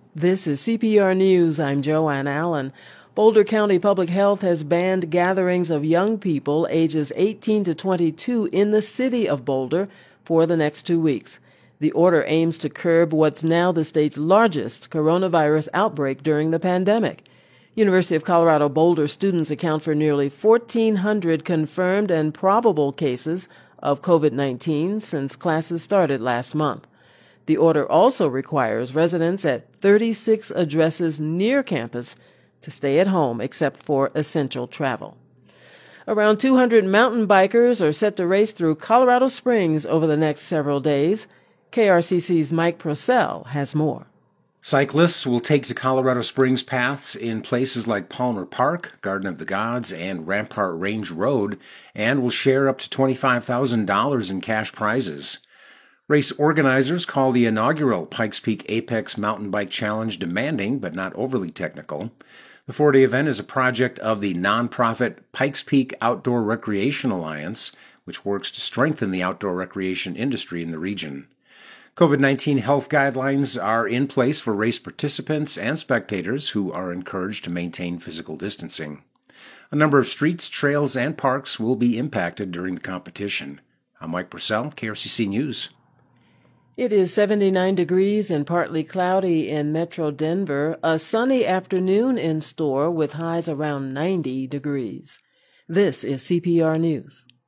This is CPR News. I'm Joanne Allen. Boulder County Public Health has banned gatherings of young people ages 18 to 22 in the city of Boulder for the next 2 weeks. The order aims to curb what's now the state's largest coronavirus outbreak during the pandemic. University of Colorado Boulder students account for nearly 1,400 confirmed and probable cases of COVID-19 since classes started last month. The order also requires residents at 36 addresses near campus to stay at home except for essential travel. Around 200 mountain bikers are set to race through Colorado Springs over the next several days. KRCC's Mike Purcell has more. Cyclists will take to Colorado Springs paths in places like Palmer Park, Garden of the Gods, and Rampart Range Road, and will share up to $25,000 in cash prizes. Race organizers call the inaugural Pikes Peak Apex Mountain Bike Challenge demanding but not overly technical. The 4-day event is a project of the nonprofit Pikes Peak Outdoor Recreation Alliance, which works to strengthen the outdoor recreation industry in the region. COVID-19 health guidelines are in place for race participants and spectators who are encouraged to maintain physical distancing. A number of streets, trails, and parks will be impacted during the competition. I'm Mike Purcell, KRCC News. It is 79 degrees and partly cloudy in Metro Denver, a sunny afternoon in store with highs around 90 degrees. This is CPR News.